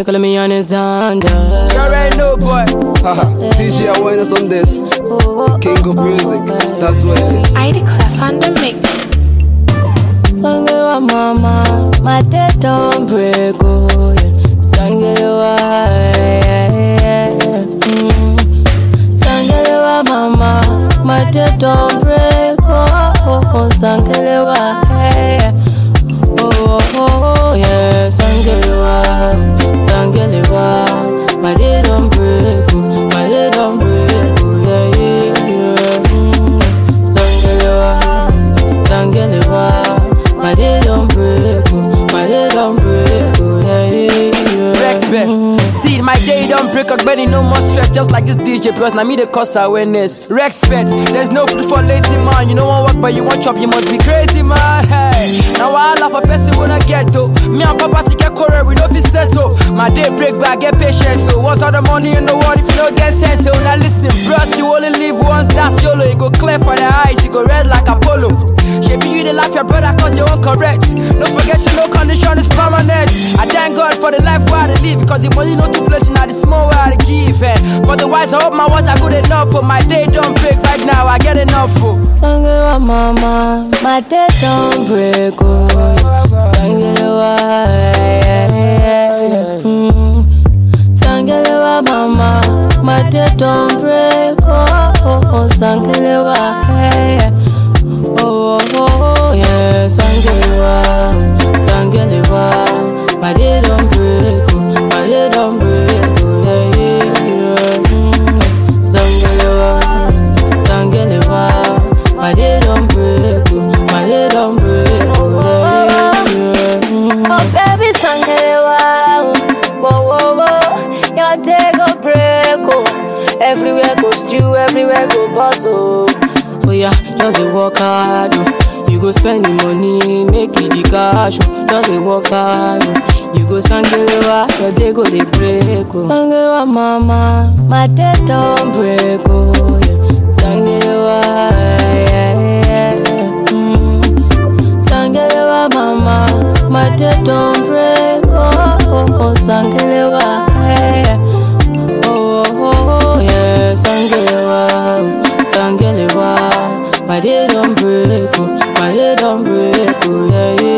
call me Alexander. You already know, boy. DJ awareness on this. King of music. That's what it is. I declare fan the mix. Sangalewa mama, my dead don't break, oh yeah. Sangalewa, Sangalewa mama, my dead don't break, oh Sangalewa, oh yeah, Sangalewa, Sangalewa, my dead don't break, my dead don't break, oh yeah. Sangalewa, Sangalewa. My day don't break, my day don't break, yeah. Respect. See, my day don't break, Benny no more stress. Just like this DJ, plus now me the cause awareness. Respect. There's no food for lazy man. You don't want work, but you want chop. You must be crazy, man. Hey, now I laugh a person when I get to me and Papa to get correct. We know if it's settle. My day break, but I get patience. So what's all the money in the world if you don't get sense? So now listen, bros, you only live once. That's YOLO. You go clear for the eyes, you go red like Apollo. Shape you the life your brother cause you won't correct. Don't forget your no condition is permanent. I thank God for the life where I live, because the money not too plenty now the small where I give. But the wise I hope my words are good enough for my day don't break right now. I get enough for Sangalewa mama, my day don't break, oh Sangalewa, Sangalewa mama, my day don't break, oh Sangalewa, oh yeah, Sangalewa, Sangalewa, my day don't break, my day don't break, oh yeah. Sangalewa, Sangalewa, my day don't break, my day don't break, oh yeah. Oh baby Sangalewa, whoa, your day go break, oh. Everywhere go stew, everywhere go bustle. Oh yeah, just dey work hard, oh. You go spend the money, make it the cash, oh. Just dey work hard, oh. You go Sangalewa, your day go dey break, oh. Sangalewa mama, my day don't break, oh yeah. Sangalewa, Sangalewa mama, my day don't break, oh Sangalewa, oh yeah, Sangalewa, Sangalewa, my day don't break, my day don't break, oh yeah.